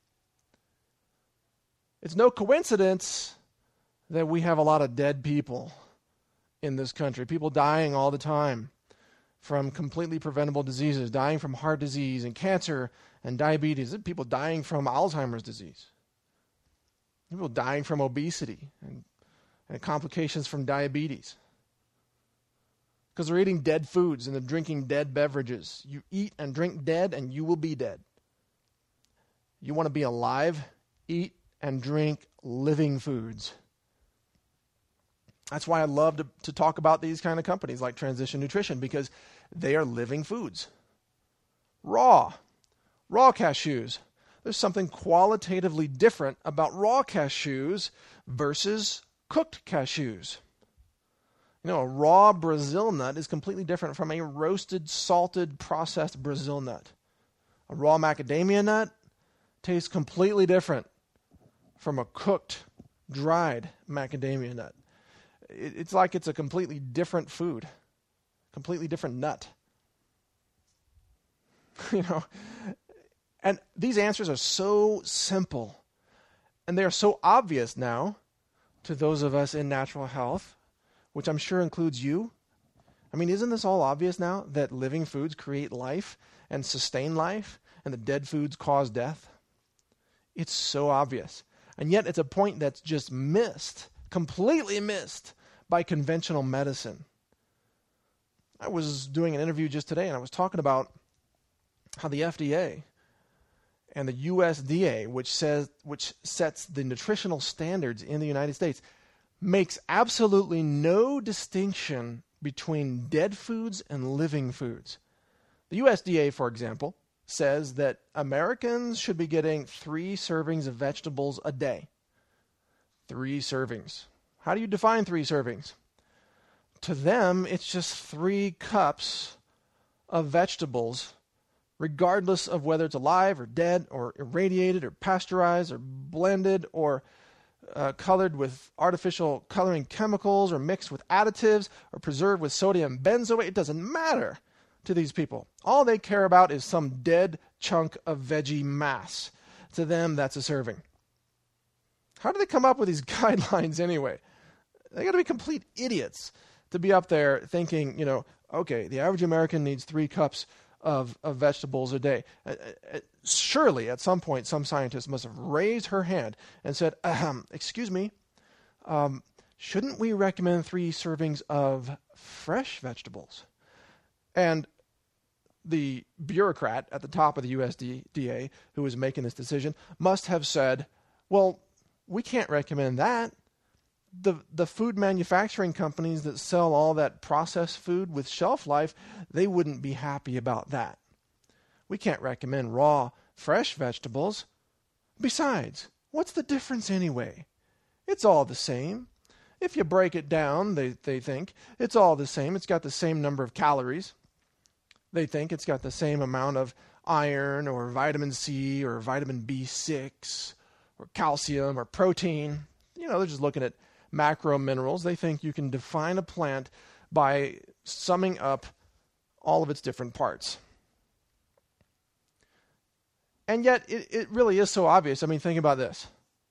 It's no coincidence that we have a lot of dead people in this country. People dying all the time from completely preventable diseases, dying from heart disease and cancer and diabetes. People dying from Alzheimer's disease. People dying from obesity and complications from diabetes. Because they're eating dead foods and they're drinking dead beverages. You eat and drink dead and you will be dead. You want to be alive? Eat and drink living foods. That's why I love to talk about these kind of companies like Transition Nutrition, because they are living foods. Raw cashews. There's something qualitatively different about raw cashews versus cooked cashews. A raw Brazil nut is completely different from a roasted, salted, processed Brazil nut. A raw macadamia nut tastes completely different from a cooked, dried macadamia nut. It's like it's a completely different food, completely different nut. And these answers are so simple, and they are so obvious now to those of us in natural health, which I'm sure includes you. I mean, isn't this all obvious now, that living foods create life and sustain life, and the dead foods cause death? It's so obvious. And yet it's a point that's just missed, completely missed, by conventional medicine. I was doing an interview just today, and I was talking about how the FDA and the USDA, which sets the nutritional standards in the United States, makes absolutely no distinction between dead foods and living foods. The USDA, for example, says that Americans should be getting 3 servings of vegetables a day. 3 servings. How do you define 3 servings? To them, it's just 3 cups of vegetables, regardless of whether it's alive or dead or irradiated or pasteurized or blended or colored with artificial coloring chemicals or mixed with additives or preserved with sodium benzoate. It doesn't matter to these people. All they care about is some dead chunk of veggie mass To them, that's a serving. How do they come up with these guidelines anyway? They got to be complete idiots to be up there thinking, okay, the average American needs 3 cups of vegetables a day. Surely, at some point, some scientist must have raised her hand and said, excuse me, shouldn't we recommend 3 servings of fresh vegetables? And the bureaucrat at the top of the USDA who was making this decision must have said, well, we can't recommend that. The food manufacturing companies that sell all that processed food with shelf life, they wouldn't be happy about that. We can't recommend raw, fresh vegetables. Besides, what's the difference anyway? It's all the same. If you break it down, they think, it's all the same. It's got the same number of calories. They think it's got the same amount of iron or vitamin C or vitamin B6 or calcium or protein. They're just looking at macro minerals. They think you can define a plant by summing up all of its different parts. And yet, it really is so obvious. I mean, think about this.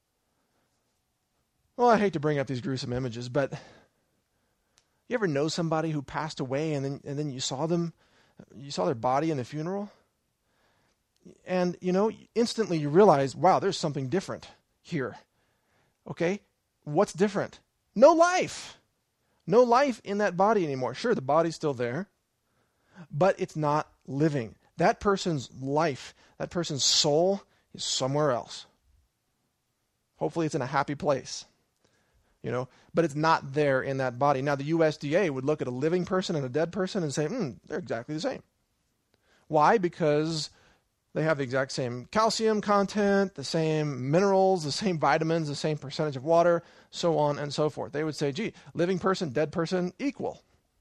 Well, I hate to bring up these gruesome images, but you ever know somebody who passed away and then you saw their body in the funeral? And, instantly you realize, wow, there's something different here. Okay? What's different? No life. No life in that body anymore. Sure, the body's still there, but it's not living. That person's life, that person's soul is somewhere else. Hopefully it's in a happy place, but it's not there in that body. Now, the USDA would look at a living person and a dead person and say, they're exactly the same. Why? Because they have the exact same calcium content, the same minerals, the same vitamins, the same percentage of water, so on and so forth. They would say, gee, living person, dead person, equal.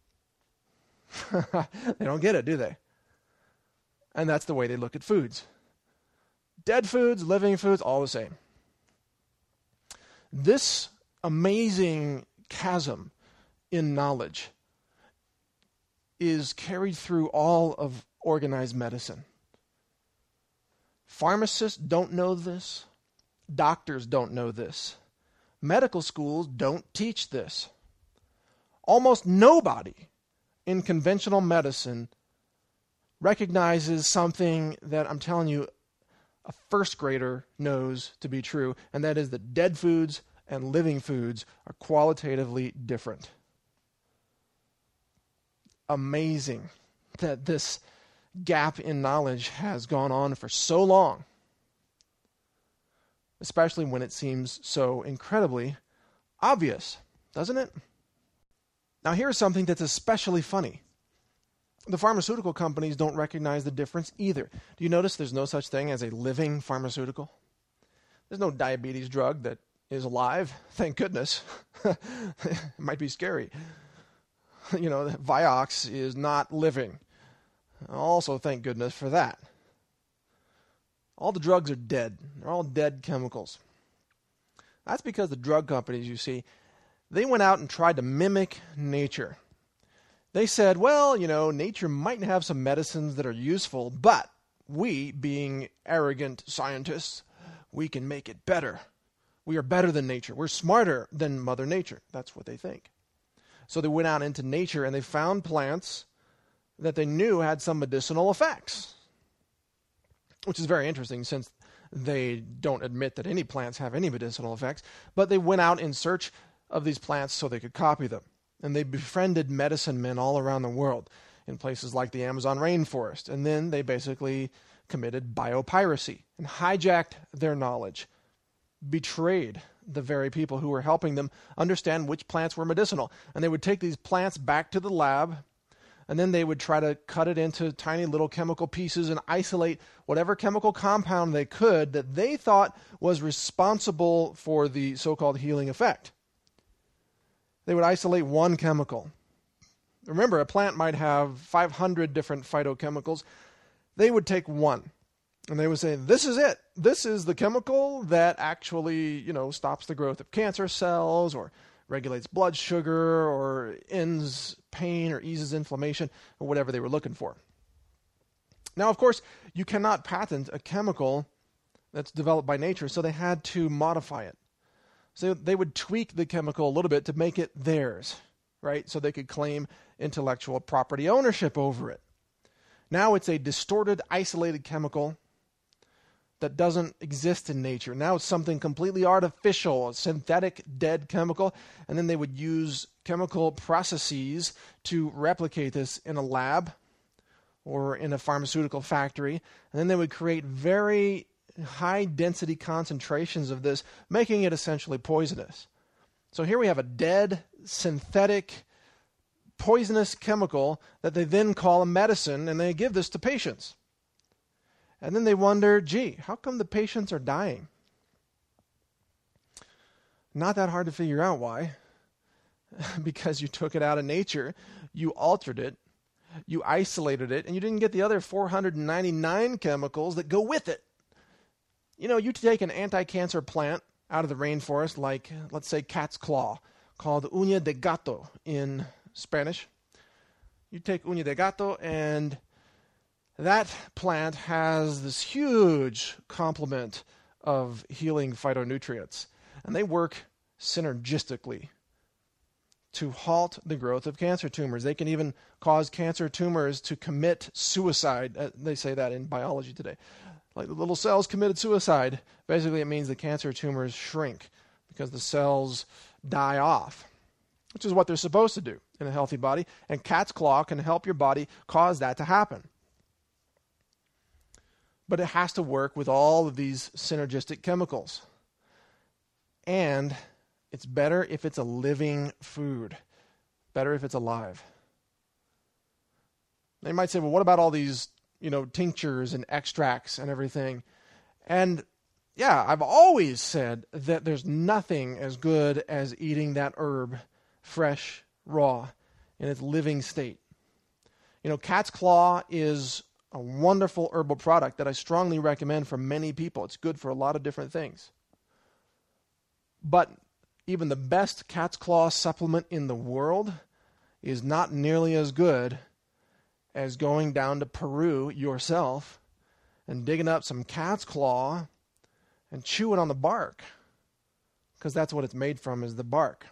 They don't get it, do they? And that's the way they look at foods. Dead foods, living foods, all the same. This amazing chasm in knowledge is carried through all of organized medicine. Pharmacists don't know this. Doctors don't know this. Medical schools don't teach this. Almost nobody in conventional medicine recognizes something that I'm telling you a first grader knows to be true, and that is that dead foods and living foods are qualitatively different. Amazing that this gap in knowledge has gone on for so long, especially when it seems so incredibly obvious, doesn't it? Now, here's something that's especially funny. The pharmaceutical companies don't recognize the difference either. Do you notice there's no such thing as a living pharmaceutical? There's no diabetes drug that is alive. Thank goodness. It might be scary. Vioxx is not living. Also, thank goodness for that. All the drugs are dead. They're all dead chemicals. That's because the drug companies, you see, they went out and tried to mimic nature. They said, well, nature might have some medicines that are useful, but we, being arrogant scientists, we can make it better. We are better than nature. We're smarter than Mother Nature. That's what they think. So they went out into nature and they found plants that they knew had some medicinal effects, which is very interesting since they don't admit that any plants have any medicinal effects, but they went out in search of these plants so they could copy them. And they befriended medicine men all around the world in places like the Amazon rainforest. And then they basically committed biopiracy and hijacked their knowledge, betrayed the very people who were helping them understand which plants were medicinal. And they would take these plants back to the lab, and then they would try to cut it into tiny little chemical pieces and isolate whatever chemical compound they could that they thought was responsible for the so-called healing effect. They would isolate one chemical. Remember, a plant might have 500 different phytochemicals. They would take one, and they would say, this is it. This is the chemical that actually, stops the growth of cancer cells or regulates blood sugar or ends pain or eases inflammation or whatever they were looking for. Now, of course, you cannot patent a chemical that's developed by nature, so they had to modify it. So they would tweak the chemical a little bit to make it theirs, right? So they could claim intellectual property ownership over it. Now it's a distorted, isolated chemical that doesn't exist in nature. Now it's something completely artificial, a synthetic dead chemical, and then they would use chemical processes to replicate this in a lab or in a pharmaceutical factory, and then they would create very high density concentrations of this, making it essentially poisonous. So here we have a dead, synthetic, poisonous chemical that they then call a medicine, and they give this to patients. And then they wonder, gee, how come the patients are dying? Not that hard to figure out why. Because you took it out of nature, you altered it, you isolated it, and you didn't get the other 499 chemicals that go with it. You know, you take an anti-cancer plant out of the rainforest, like, let's say, cat's claw, called uña de gato in Spanish. You take uña de gato, and that plant has this huge complement of healing phytonutrients, and they work synergistically to halt the growth of cancer tumors. They can even cause cancer tumors to commit suicide. They say that in biology today. Like the little cells committed suicide. Basically, it means the cancer tumors shrink because the cells die off, which is what they're supposed to do in a healthy body. And cat's claw can help your body cause that to happen. But it has to work with all of these synergistic chemicals. And it's better if it's a living food. Better if it's alive. They might say, well, what about all these, tinctures and extracts and everything? And yeah, I've always said that there's nothing as good as eating that herb fresh, raw, in its living state. Cat's claw is a wonderful herbal product that I strongly recommend for many people. It's good for a lot of different things. But even the best cat's claw supplement in the world is not nearly as good as going down to Peru yourself and digging up some cat's claw and chewing on the bark, because that's what it's made from, is the bark.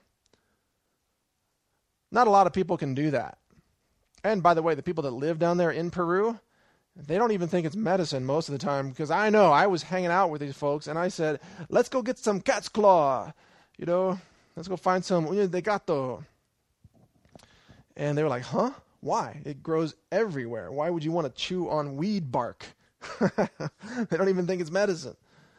Not a lot of people can do that. And by the way, the people that live down there in Peru, they don't even think it's medicine most of the time, because I know I was hanging out with these folks and I said, let's go get some cat's claw. Let's go find some uña de gato. And they were like, huh? Why? It grows everywhere. Why would you want to chew on weed bark? They don't even think it's medicine.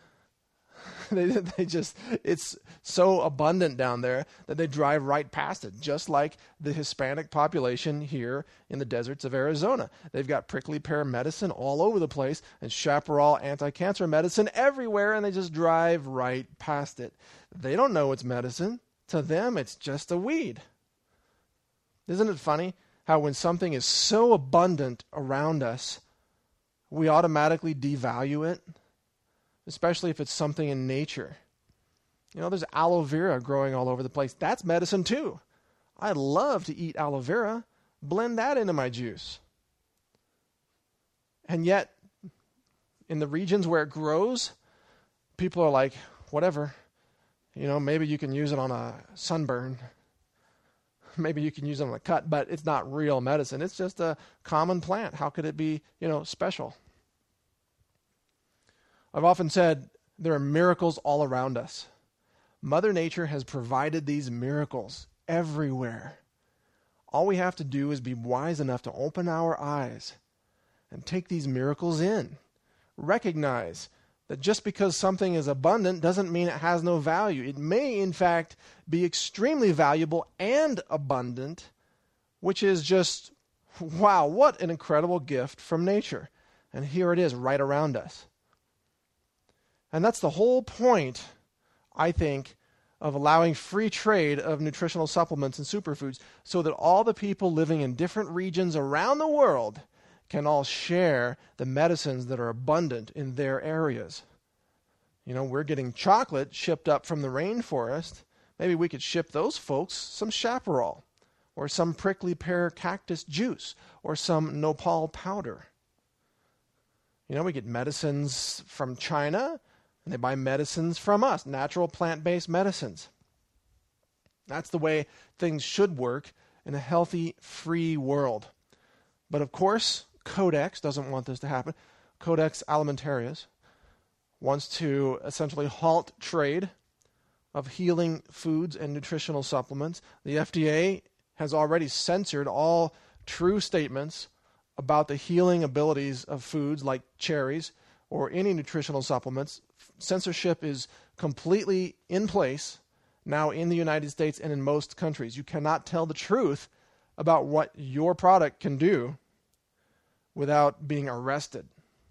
It's so abundant down there that they drive right past it, just like the Hispanic population here in the deserts of Arizona. They've got prickly pear medicine all over the place and chaparral anti-cancer medicine everywhere, and they just drive right past it. They don't know it's medicine. To them, it's just a weed. Isn't it funny how when something is so abundant around us, we automatically devalue it? Especially if it's something in nature. There's aloe vera growing all over the place. That's medicine too. I love to eat aloe vera. Blend that into my juice. And yet, in the regions where it grows, people are like, whatever. Maybe you can use it on a sunburn. Maybe you can use it on a cut, but it's not real medicine. It's just a common plant. How could it be, special? I've often said there are miracles all around us. Mother Nature has provided these miracles everywhere. All we have to do is be wise enough to open our eyes and take these miracles in. Recognize that just because something is abundant doesn't mean it has no value. It may, in fact, be extremely valuable and abundant, which is just, wow, what an incredible gift from nature. And here it is right around us. And that's the whole point, I think, of allowing free trade of nutritional supplements and superfoods, so that all the people living in different regions around the world can all share the medicines that are abundant in their areas. We're getting chocolate shipped up from the rainforest. Maybe we could ship those folks some chaparral, or some prickly pear cactus juice, or some nopal powder. We get medicines from China And they buy medicines from us, natural plant-based medicines. That's the way things should work in a healthy, free world. But of course, Codex doesn't want this to happen. Codex Alimentarius wants to essentially halt trade of healing foods and nutritional supplements. The FDA has already censored all true statements about the healing abilities of foods like cherries or any nutritional supplements. Censorship is completely in place now in the United States and in most countries. You cannot tell the truth about what your product can do without being arrested.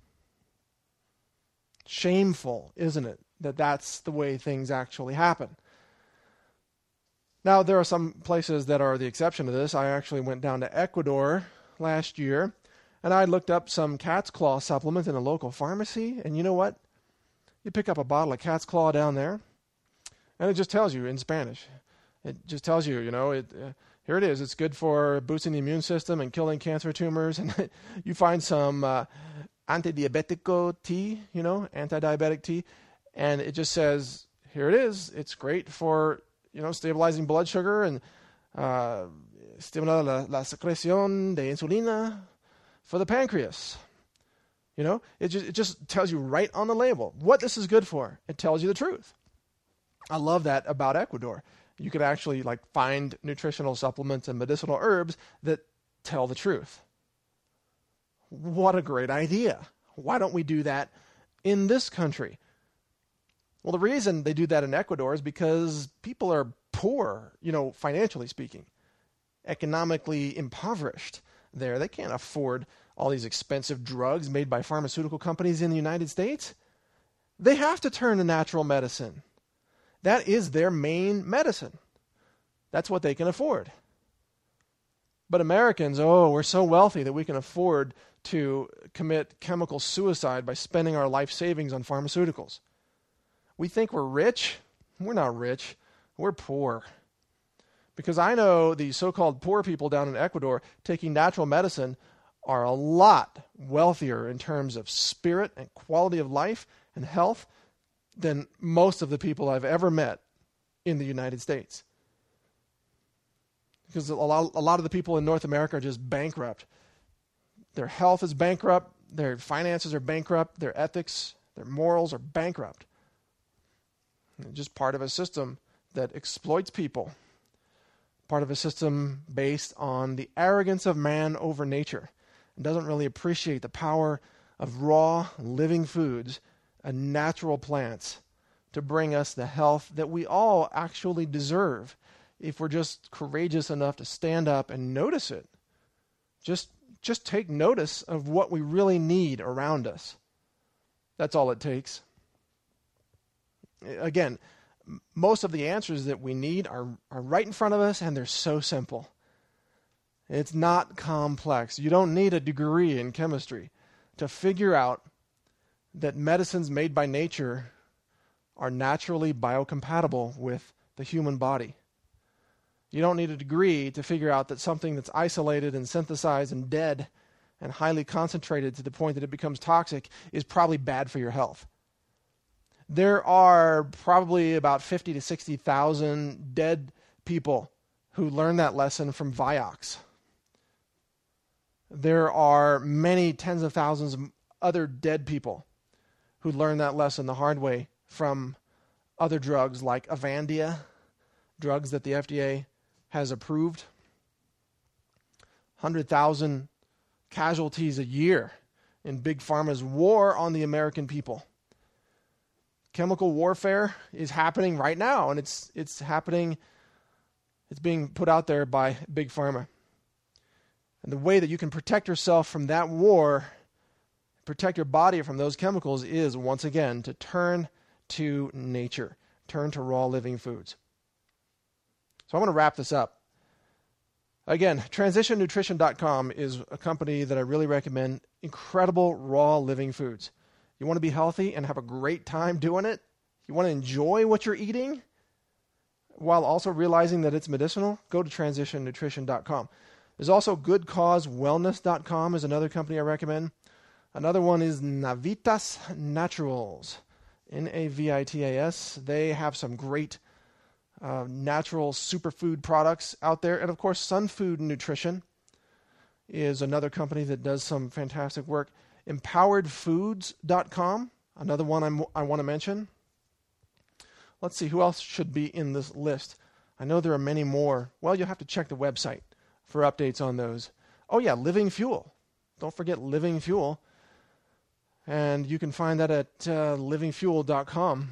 Shameful, isn't it, that that's the way things actually happen? Now, there are some places that are the exception to this. I actually went down to Ecuador last year, and I looked up some cat's claw supplements in a local pharmacy, and you know what? You pick up a bottle of cat's claw down there, and it just tells you in Spanish. It just tells you, here it is. It's good for boosting the immune system and killing cancer tumors. And you find some antidiabetico tea, anti-diabetic tea, and it just says, here it is. It's great for, stabilizing blood sugar and estimular la secreción de insulina for the pancreas. It just tells you right on the label what this is good for. It tells you the truth. I love that about Ecuador. You could actually find nutritional supplements and medicinal herbs that tell the truth. What a great idea. Why don't we do that in this country? Well, the reason they do that in Ecuador is because people are poor, financially speaking, economically impoverished there. They can't afford all these expensive drugs made by pharmaceutical companies in the United States. They have to turn to natural medicine. That is their main medicine. That's what they can afford. But Americans, we're so wealthy that we can afford to commit chemical suicide by spending our life savings on pharmaceuticals. We think we're rich. We're not rich. We're poor. Because I know the so-called poor people down in Ecuador taking natural medicine are a lot wealthier in terms of spirit and quality of life and health than most of the people I've ever met in the United States. Because a lot of the people in North America are just bankrupt. Their health is bankrupt, their finances are bankrupt, their ethics, their morals are bankrupt. They're just part of a system that exploits people. Part of a system based on the arrogance of man over nature and doesn't really appreciate the power of raw, living foods and natural plants to bring us the health that we all actually deserve if we're just courageous enough to stand up and notice it. Just take notice of what we really need around us. That's all it takes. Again, most of the answers that we need are right in front of us, and they're so simple. It's not complex. You don't need a degree in chemistry to figure out that medicines made by nature are naturally biocompatible with the human body. You don't need a degree to figure out that something that's isolated and synthesized and dead and highly concentrated to the point that it becomes toxic is probably bad for your health. There are probably about 50 to 60,000 dead people who learned that lesson from Vioxx. There are many tens of thousands of other dead people who learned that lesson the hard way from other drugs like Avandia, drugs that the FDA has approved. 100,000 casualties a year in Big Pharma's war on the American people. Chemical warfare is happening right now, and it's happening. It's being put out there by Big Pharma. And the way that you can protect yourself from that war, protect your body from those chemicals, is, once again, to turn to nature, turn to raw living foods. So I want to wrap this up. Again, TransitionNutrition.com is a company that I really recommend. Incredible raw living foods. You want to be healthy and have a great time doing it? You want to enjoy what you're eating while also realizing that it's medicinal? Go to TransitionNutrition.com. There's also GoodCauseWellness.com is another company I recommend. Another one is Navitas Naturals. Navitas. They have some great natural superfood products out there. And of course, Sun Food Nutrition is another company that does some fantastic work. EmpoweredFoods.com, another one I want to mention. Let's see, who else should be in this list? I know there are many more. Well, you'll have to check the website for updates on those. Oh yeah, Living Fuel. Don't forget Living Fuel. And you can find that at livingfuel.com.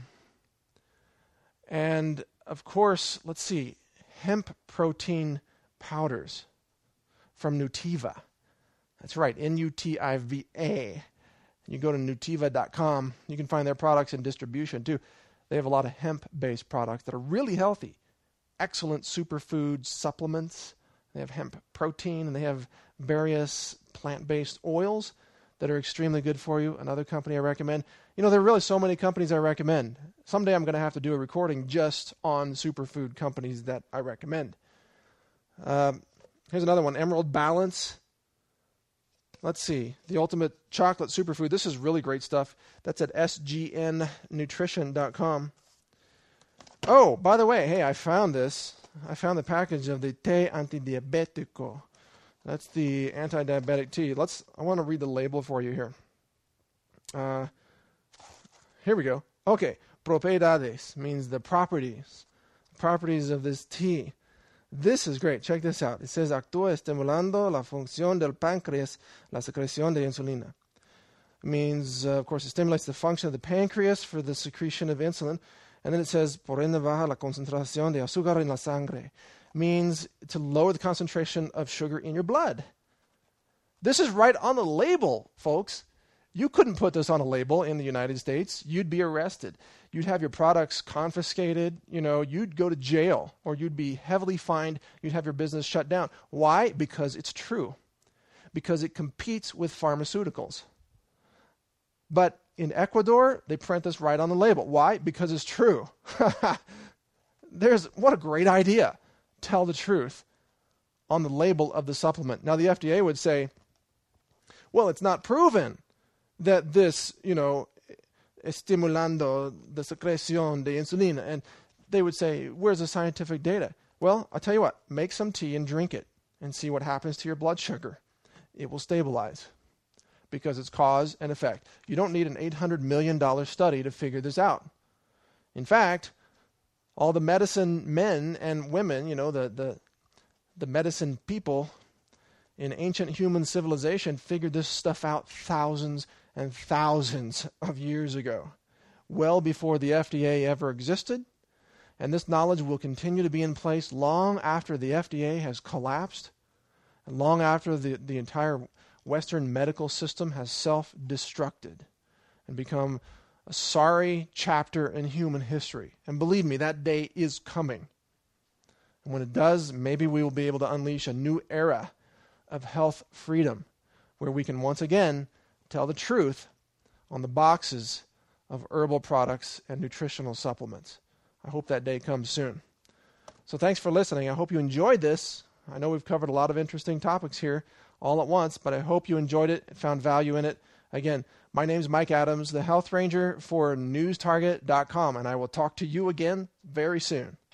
And of course, let's see, hemp protein powders from Nutiva. That's right, Nutiva. You go to Nutiva.com, you can find their products and distribution too. They have a lot of hemp-based products that are really healthy. Excellent superfood supplements. They have hemp protein, and they have various plant-based oils that are extremely good for you. Another company I recommend. You know, there are really so many companies I recommend. Someday I'm going to have to do a recording just on superfood companies that I recommend. Here's another one, Emerald Balance. Let's see, the ultimate chocolate superfood. This is really great stuff. That's at sgnnutrition.com. Oh, by the way, hey, I found this. I found the package of the Té Antidiabético. That's the anti-diabetic tea. I want to read the label for you here. Here we go. Okay, propiedades means the properties of this tea. This is great. Check this out. It says, actúa estimulando la función del páncreas, la secreción de insulina. It means, of course, it stimulates the function of the pancreas for the secretion of insulin. And then it says, por ende baja la concentración de azúcar en la sangre. Means to lower the concentration of sugar in your blood. This is right on the label, folks. You couldn't put this on a label in the United States. You'd be arrested. You'd have your products confiscated. You know, you'd go to jail, or you'd be heavily fined. You'd have your business shut down. Why? Because it's true. Because it competes with pharmaceuticals. But in Ecuador, they print this right on the label. Why? Because it's true. What a great idea. Tell the truth on the label of the supplement. Now, the FDA would say, well, it's not proven that this, estimulando the secreción de insulina. And they would say, where's the scientific data? Well, I'll tell you what, make some tea and drink it and see what happens to your blood sugar. It will stabilize because it's cause and effect. You don't need an $800 million study to figure this out. In fact, all the medicine men and women, the medicine people in ancient human civilization figured this stuff out thousands and thousands of years ago, well before the FDA ever existed. And this knowledge will continue to be in place long after the FDA has collapsed and long after the entire Western medical system has self-destructed and become a sorry chapter in human history. And believe me, that day is coming. And when it does, maybe we will be able to unleash a new era of health freedom where we can once again tell the truth on the boxes of herbal products and nutritional supplements. I hope that day comes soon. So thanks for listening. I hope you enjoyed this. I know we've covered a lot of interesting topics here all at once, but I hope you enjoyed it and found value in it. Again, my name is Mike Adams, the Health Ranger for NewsTarget.com, and I will talk to you again very soon.